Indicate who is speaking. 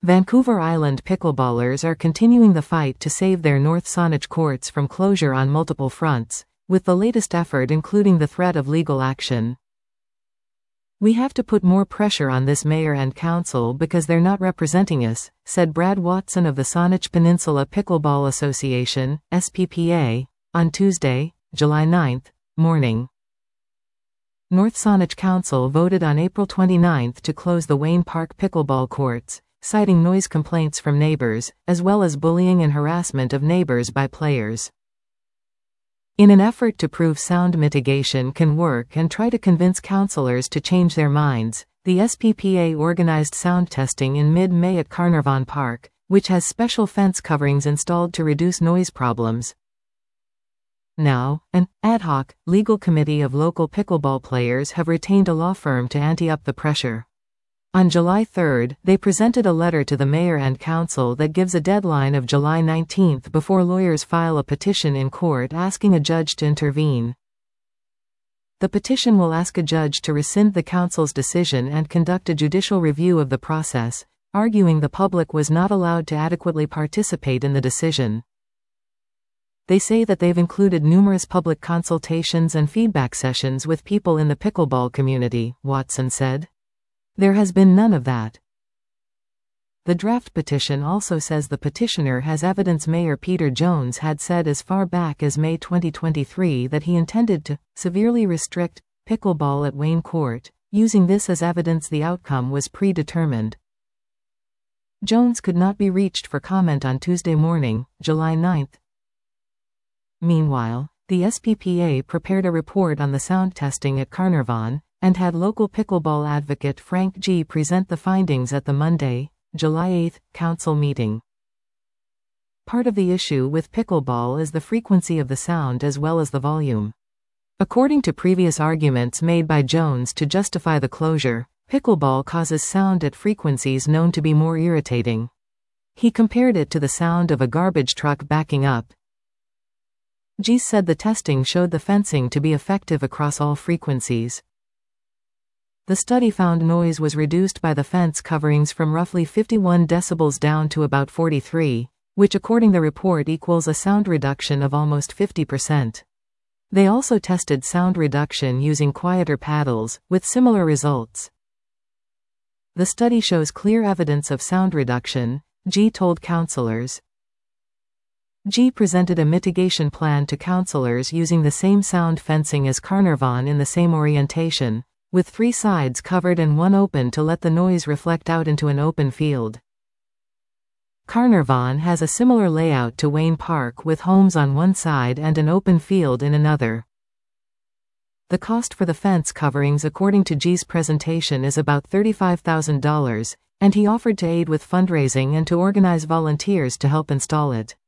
Speaker 1: Vancouver Island pickleballers are continuing the fight to save their North Saanich courts from closure on multiple fronts, with the latest effort including the threat of legal action. "We have to put more pressure on this mayor and council because they're not representing us," said Brad Watson of the Saanich Peninsula Pickleball Association, SPPA, on Tuesday, July 9, morning. North Saanich Council voted on April 29 to close the Wayne Park pickleball courts, citing noise complaints from neighbors, as well as bullying and harassment of neighbors by players. In an effort to prove sound mitigation can work and try to convince councillors to change their minds, the SPPA organized sound testing in mid-May at Carnarvon Park, which has special fence coverings installed to reduce noise problems. Now, an ad hoc, legal committee of local pickleball players have retained a law firm to ante up the pressure. On July 3, they presented a letter to the mayor and council that gives a deadline of July 19 before lawyers file a petition in court asking a judge to intervene. The petition will ask a judge to rescind the council's decision and conduct a judicial review of the process, arguing the public was not allowed to adequately participate in the decision. They say that they've included numerous public consultations and feedback sessions with people in the pickleball community, Watson said. There has been none of that. The draft petition also says the petitioner has evidence Mayor Peter Jones had said as far back as May 2023 that he intended to severely restrict pickleball at Wayne Court, using this as evidence the outcome was predetermined. Jones could not be reached for comment on Tuesday morning, July 9. Meanwhile, the SPPA prepared a report on the sound testing at Carnarvon, and had local pickleball advocate Frank G. present the findings at the Monday, July 8, council meeting. Part of the issue with pickleball is the frequency of the sound as well as the volume. According to previous arguments made by Jones to justify the closure, pickleball causes sound at frequencies known to be more irritating. He compared it to the sound of a garbage truck backing up. G said the testing showed the fencing to be effective across all frequencies. The study found noise was reduced by the fence coverings from roughly 51 decibels down to about 43, which according to the report equals a sound reduction of almost 50%. They also tested sound reduction using quieter paddles, with similar results. The study shows clear evidence of sound reduction, G told councillors. G presented a mitigation plan to councillors using the same sound fencing as Carnarvon in the same orientation, with 3 sides covered and 1 open to let the noise reflect out into an open field. Carnarvon has a similar layout to Wayne Park with homes on one side and an open field in another. The cost for the fence coverings according to G's presentation is about $35,000, and he offered to aid with fundraising and to organize volunteers to help install it.